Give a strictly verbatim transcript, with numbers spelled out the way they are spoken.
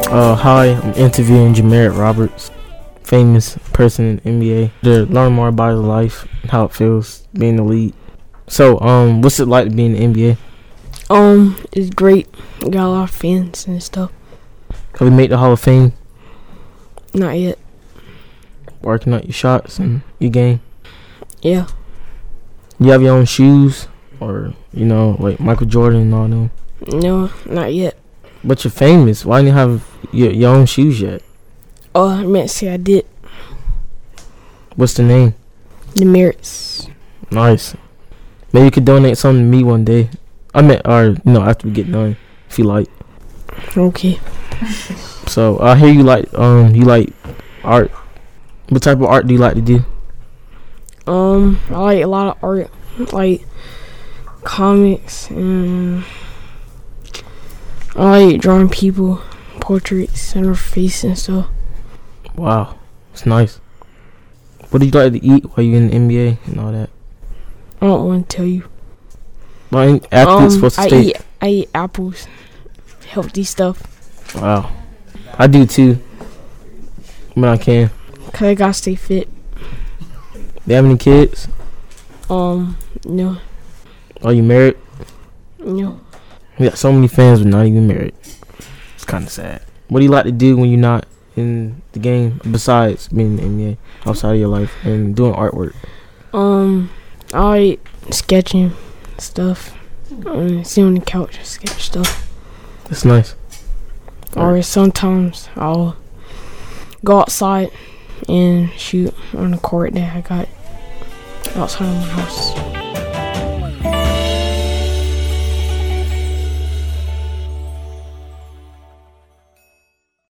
Uh, hi, I'm interviewing Jameer Roberts, famous person in the N B A, to learn more about his life, how it feels being the lead. So, um, what's it like to be in the N B A? Um, it's great. Got a lot of fans and stuff. Have you made the Hall of Fame? Not yet. Working out your shots and your game? Yeah. You have your own shoes? Or, you know, like Michael Jordan and all them? No, not yet. But you're famous. Why didn't you have your, your own shoes yet? Oh, I meant to say I did. What's the name? The Merits. Nice. Maybe you could donate something to me one day. I meant, or, you know, after we get done, if you like. Okay. So, I hear you like, um, you like art. What type of art do you like to do? Um, I like a lot of art, like comics, and I like drawing people, portraits, and their face and stuff. Wow, it's nice. What do you like to eat while you're in the N B A and all that? I don't want to tell you. Well, ain't athletes um, supposed to I stay. eat, I eat apples, healthy stuff. Wow, I do too. When I can. Cause I gotta stay fit. Do you have any kids? Um, no, Are you married? no. We got so many fans but not even married. It's kind of sad. What do you like to do when you're not in the game besides being in the N B A, outside of your life and doing artwork? Um, I like sketching stuff. Um, sit on the couch and sketch stuff. That's nice. Or sometimes I'll go outside and shoot on the court that I got outside of my house.